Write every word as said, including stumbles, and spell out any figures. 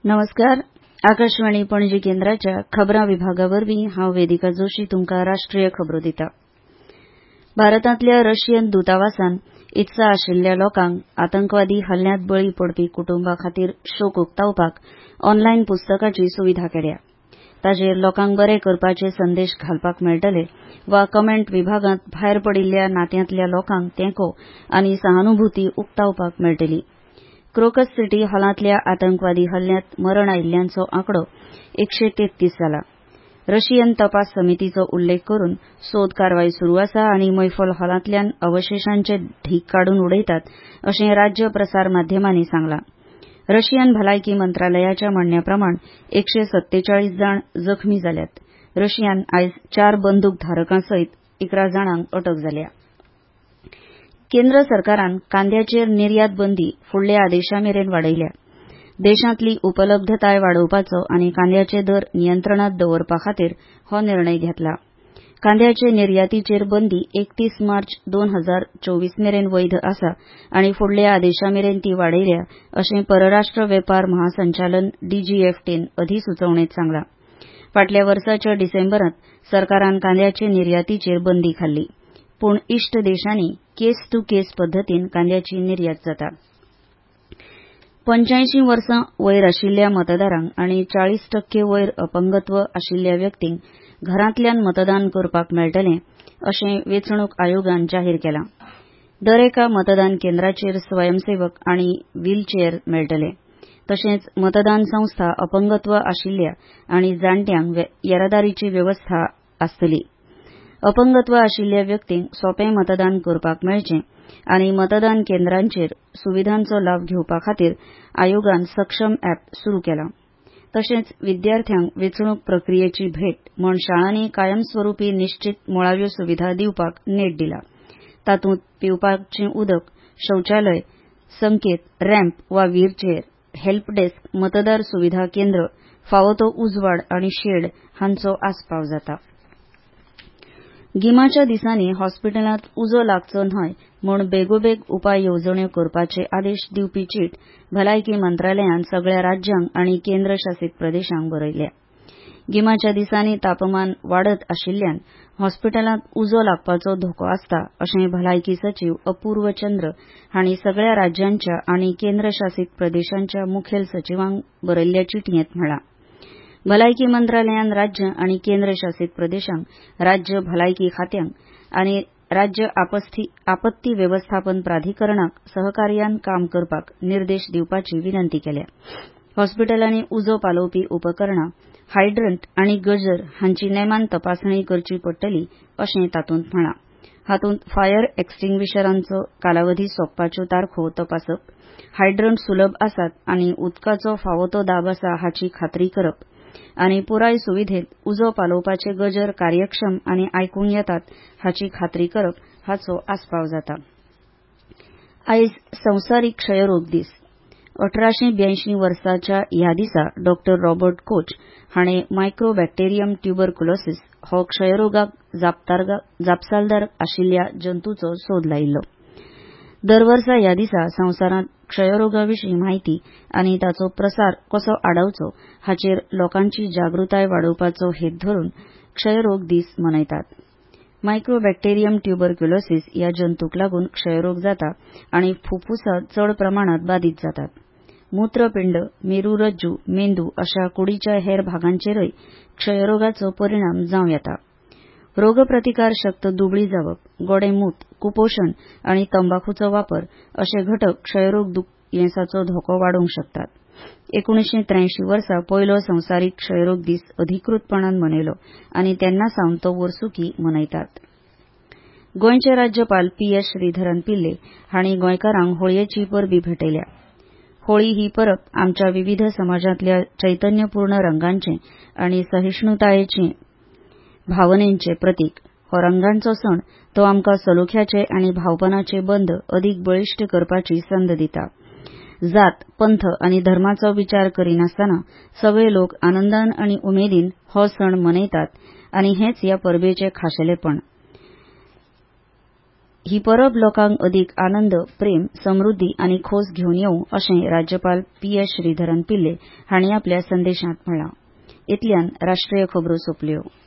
नमस्कार. आकाशवाणी पणजी केंद्राच्या खबरां विभागावरवीं हांव वेदिका जोशी तुमकां राष्ट्रीय खबरो दिता. भारतांतल्या रशियन दूतावासान इत्सा आशिल्ल्या लोकांक आतंकवादी हल्ल्यांत बळी पडपी कुटुंबां खातीर शोक उक्तावपाक ऑनलायन पुस्तकाची सुविधा केल्या. ताचेर लोकांक बरे करपाचे संदेश घालपाक मेळटले वा कमेंट विभागांत भायर पडिल्ल्या नात्यांतल्या लोकांक तेंको आनी सहानुभूती उक्तावपाक मेळटली. क्रोकस सिटी हॉलांतल्या आतंकवादी हल्ल्यांत मरण आयिल्ल्यांचो आंकडो एकशे तेत्तीस जाला. रशियन तपास समितीचो उल्लेख करून सोद कारवाय सुरू आसा आनी मैफल हॉलांतल्यान अवशेशांचे ढीग काडून उडयतात अशें राज्य प्रसार माध्यमांनी सांगलां. रशियन भलायकी मंत्रालयाच्या म्हणण्याप्रमाण एकशे सत्तेचाळीस जाण जखमी जाल्यात. रशियान आयज चार बंदूकधारकांसयत इकरा जाणांक अटक जाल्या. केंद्र सरकारान कांद्याचेर निर्यात बंदी फुडल्या आदेशामेरेन वाडयल्या. देशांतली उपलब्धताय वाडोवपाचो आनी कांद्याचे दर नियंत्रणांत दवरपा खातीर हो निर्णय घेतला. कांद्याचे निर्यातीचेर बंदी एकतीस मार्च दोन हजार चोवीस मेरेन वैध आसा आनी फुडल्या आदेशामेरेन ती वाडयल्या अशें परराष्ट्र वेपार महासंचालन डीजीएफटीन अधिसुचोवणेंत सांगलां. फाटल्या वर्साच्या डिसेंबरांत सरकारान कांद्याचे निर्यातीचेर बंदी घाल्ली. पूण इश्ट देशांनी केस टू केस पद्दतीन कांद्याची निर्यात जाता. पंच्याऐंशी वर्सां वयर आशिल्ल्या मतदारांक आनी चाळीस टक्के वयर अपंगत्व आशिल्ल्या व्यक्तींक घरांतल्यान मतदान करपाक मेळटलें अशें वेंचणूक आयोगान जाहीर केलां. दरेका मतदान केंद्राचेर स्वयंसेवक आनी व्हीलचेअर मेळटले. तशेंच मतदान संस्था अपंगत्व आशिल्ल्या आनी जाणट्यांक येरादारीची वेवस्था आसतली. अपंगत्व आशिल्ल्या व्यक्तींक सोपें मतदान करपाक मेळचें आनी मतदान केंद्रांचेर सुविधांचो लाव घेवपा खातीर आयोगान सक्षम अॅप सुरू केलां. तशेंच विद्यार्थ्यांक वेंचणूक प्रक्रियेची भेट म्हण शाळांनी कायमस्वरुपी निश्चित मुळाव्यो सुविधा दिवपाक नेट दिला. तातूंत पिवपाचें उदक, शौचालय, संकेत, रॅम्प वा व्हीलचेअर, हेल्प डेस्क, मतदार सुविधा केंद्र, फावो तो उजवाड आनी शेड हांचो आस्पाव जाता. गिमाच्या दिसांनी हॉस्पिटलांत उजो लागचो न्हय म्हूण बेगोबेग उपाय येवजण्यो करपाचे आदेश दिवपी चीट भलायकी मंत्रालयान सगळ्या राज्यांक आनी केंद्रशासीत प्रदेशांक बरयल्या. गिमाच्या दिसांनी तापमान वाडत आशिल्ल्यान हॉस्पिटलांत उजो लागपाचो धोको आसता अशें भलायकी सचीव अपूर्व चंद्र हांणी सगळ्या राज्यांच्या आनी केंद्रशासीत प्रदेशांच्या मुखेल सचिवांक बरयल्ल्या चिटयेंत म्हळां. भलायकी मंत्रालयान राज्य आनी केंद्रशासीत प्रदेशांक, राज्य भलायकी खात्यांक आनी राज्य आपत्ती वेवस्थापन प्राधिकरणाक सहकार्यान काम करपाक निर्देश दिवपाची विनंती केल्या. हॉस्पिटलांनी उजो पालोवपी उपकरणां, हायड्रंट आनी गजर हांची नेमान तपासणी करची पडटली अशें तातूंत म्हळां. हातूंत फायर एक्स्टिंग्विशरांचो कालावधी सोंपपाच्यो तारखो तपासप, हायड्रंट सुलभ आसात आनी उदकाचो फावो तो दाब आसा हाची खात्री करप आनी पुराय सुविधेंत उजो पालोवपाचे गजर कार्यक्षम आनी आयकूंक येतात हाची खात्री करप हाचो आस्पाव जाता. आयज संवसारीक क्षयरोग दीस. अठराशे ब्यायंशी वर्साच्या ह्या दिसा डॉ रॉबर्ट कोच हाणें मायक्रोबॅक्टेरियम ट्युबरक्युलोसिस हो क्षयरोगाक जापसालदार आशिल्ल्या जंतूचो सोद लायिल्लो. दर वर्सा ह्या दिसा संवसारांत क्षयरोगाविशीं म्हायती आनी ताचो प्रसार कसो आडावचो हाचेर लोकांची जागृताय वाडोवपाचो हेत धरून क्षयरोग दीस मनयतात. मायक्रोबॅक्टेरियम ट्युबरक्युलोसिस ह्या जंतूक लागून क्षयरोग जाता आनी फुफ्फुसां चड प्रमाणांत बाधित जातात. मूत्रपिंड, मेरुरज्जू, मेंदू अशा कुडीच्या हेर भागांचेरय क्षयरोगाचो परिणाम जावं येता. रोगप्रतिकार शक्त दुबळी जावप, गोडे मूत, कुपोशण आनी तंबाखूचो वापर अशे घटक क्षयरोग दुयेंसाचो धोको वाडोवंक शकतात. एकुणीशे त्र्यायंशी वर्सा पयलो संवसारीक क्षयरोग दीस अधिकृतपणान मनयलो आनी तेन्ना सावन तो वर्सुकी मनयतात. गोंयचे राज्यपाल पी एस श्रीधरन पिल्ले हांणी गोंयकारांक होळयेची परबी भेटयल्या. होळी ही परब आमच्या विविध समाजांतल्या चैतन्यपूर्ण रंगांचें आनी सहिष्णुतायेचे भावनेचें प्रतीक. हो रंगांचो सण तो आमकां सलोख्याचे आनी भावपणाचे बंध अदीक बळिश्ट करपाची संद दिता. जात, पंथ आनी धर्माचो विचार करिनासतना सगळे लोक आनंदान आनी उमेदीन हो सण मनयतात आनी हेंच ह्या परबेचें खाशेलेपण. ही परब लोकांक अदीक आनंद, प्रेम, समृद्धी आनी खोस घेवन येवं अशें राज्यपाल पी एस श्रीधरन पिल्ले हांणी आपल्या संदेशांत म्हळां. इतल्यान राष्ट्रीय खबरो सोंपल्यो.